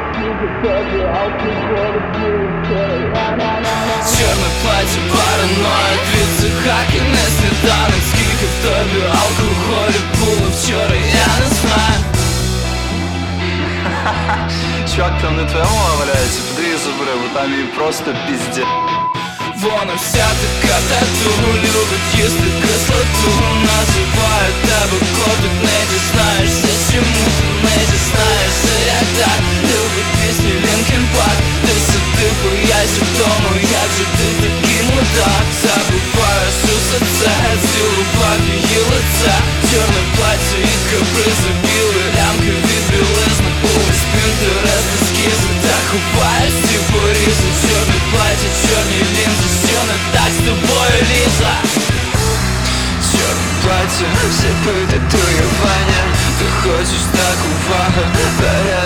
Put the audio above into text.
Чорне плаття, параноїд від цих не сніданок. Скільки в тобі алкоголю було вчора, я не знаю. Чувак, там не твоя мова валяється, подивись забери, бо там їй просто пізде. Вона вся така тату, любить їсти кислоту. Називає тебе котик, не дізнаєшся, чому ти не дізнаєшся, як так. Любить пісню Linkin Park. Ти сиди, бояйся в тому, як же ти такий мудак. Забуваєш усе це, цілував її лице. Чорне плаття і капризи, білі лямки від білизни. Увесь Пінтерест ескізи, та ховаєш ці порізи. Чорне плаття, чорні лінзи, що не так з тобою, Ліза? Чорне плаття, все питає татуювання. Ти хочеш так увагу,